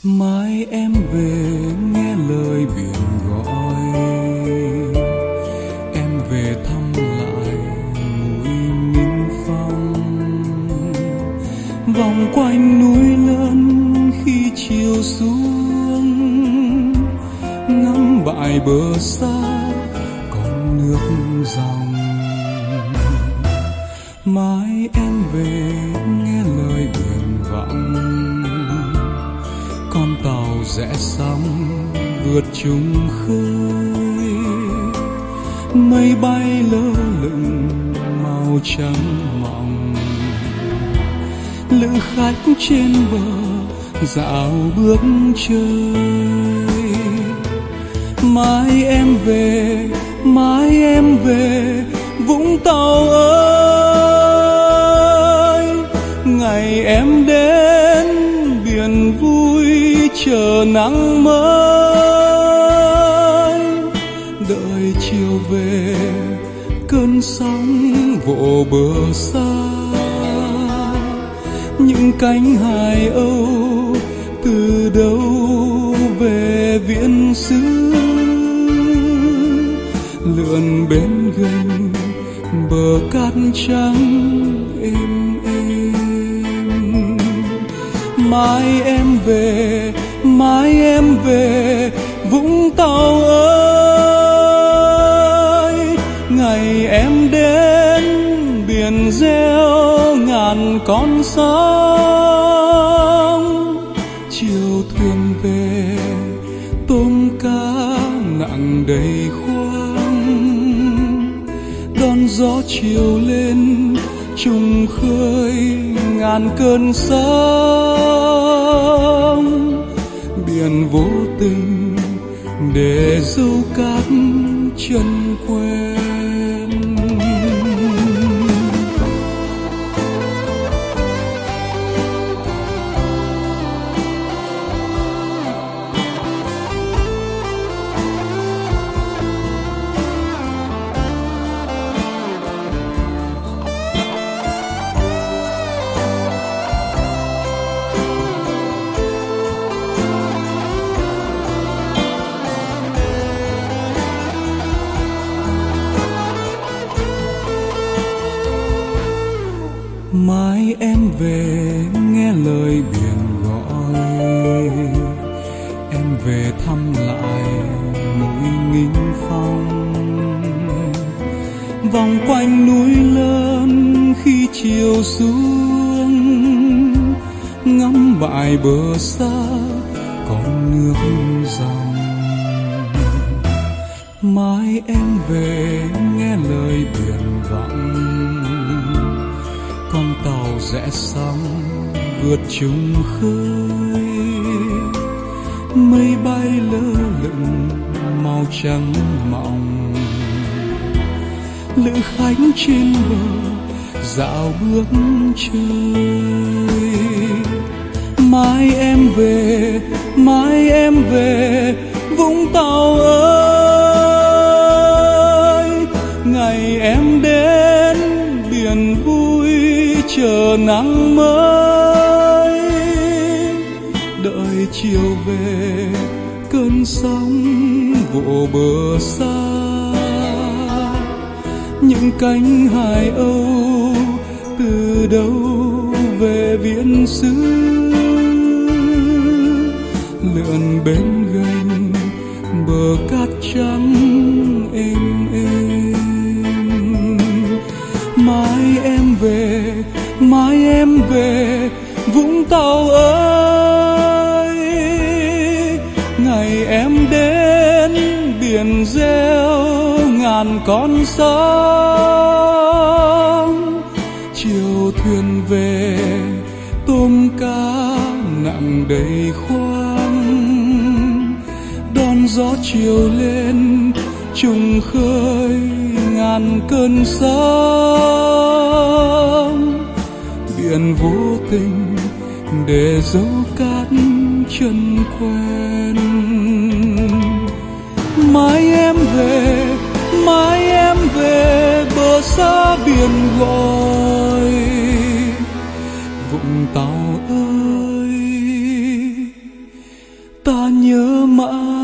Mai em về nghe lời biển gọi, em về thăm lại mũi Nghinh Phong. Vòng quanh núi lớn khi chiều xuống, ngắm bãi bờ xa còn nước dòng. Mai em về nghe lời biển vọng, con tàu rẽ sóng vượt chung khơi. Mây bay lơ lửng màu trắng mỏng, lữ khách trên bờ dạo bước chơi. Mai em về, mai em về Vũng Tàu ơi. Ngày em đến biển vui chờ nắng mới, đợi chiều về cơn sóng vỗ bờ xa. Những cánh hải âu từ đâu về viễn xứ, lượn bên gành bờ cát trắng êm êm. Mai em về, mai em về Vũng Tàu ơi. Ngày em đến biển reo ngàn con sóng, chiều thuyền về tôm cá nặng đầy khoang. Đón gió chiều lên trùng khơi ngàn cơn sóng. Biển vô tình để dấu cát chân quen. Mai em về nghe lời biển gọi, em về thăm lại mũi Nghinh Phong. Vòng quanh núi lớn khi chiều xuống, ngắm bãi bờ xa còn nước dòng. Mai em về nghe lời biển vọng, con tàu rẽ sóng vượt chung khơi. Mây bay lơ lửng màu trắng mỏng, lữ khách trên bờ dạo bước chơi. Mai em về, mai em về Vũng Tàu ơi. Ngày em đến biển vui chờ nắng mới, đợi chiều về cơn sóng vỗ bờ xa. Những cánh hải âu từ đâu về viễn xứ, lượn bên gành bờ cát trắng êm êm. Mai em về, mai em về Vũng Tàu ơi. Ngày em đến biển reo ngàn con sóng, chiều thuyền về tôm cá nặng đầy khoang. Đón gió chiều lên trùng khơi ngàn cơn sóng. Biển vô tình để dấu cát chân quen. Mai em về, mai em về bờ xa biển gọi. Vũng Tàu ơi, nhớ mãi.